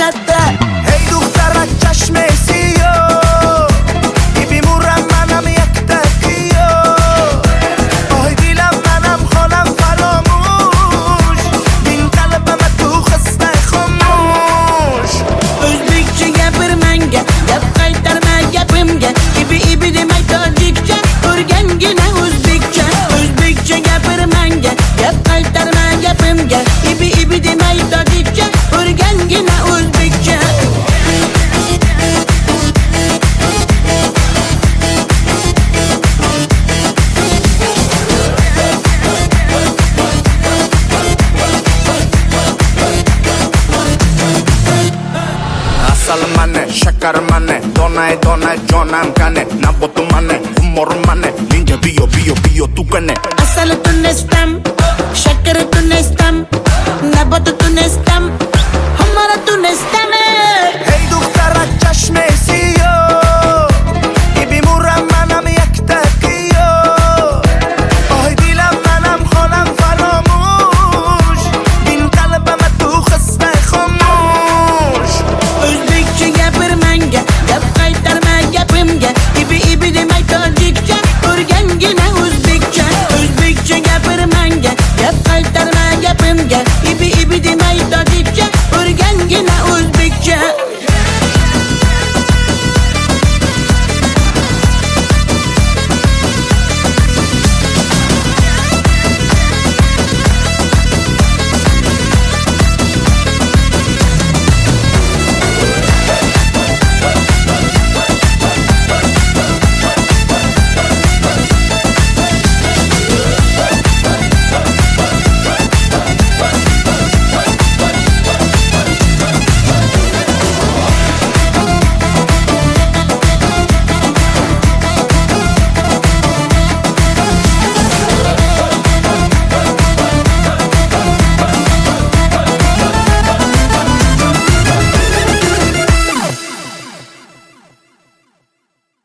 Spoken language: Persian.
جده. هی دخترک چشم سیاه میمورم منم یک دقیقه آهای دیلم منم خانم فراموش بین قلبم تو خسته خاموش Özbekçe gapir manga gap qaytarma gapimga ibi demay tojikcha o'rgangina o'zbekcha o'zbekcha gapir manga gap qaytarma gapimga ibi demay tojikcha o'rgangina o'zbekcha asal mane shakar mane donay donay jonam kane nabotu mane humor mane ninja bio tu kane asal tunestam shakar tunestam nabat tunestam hamara tunestam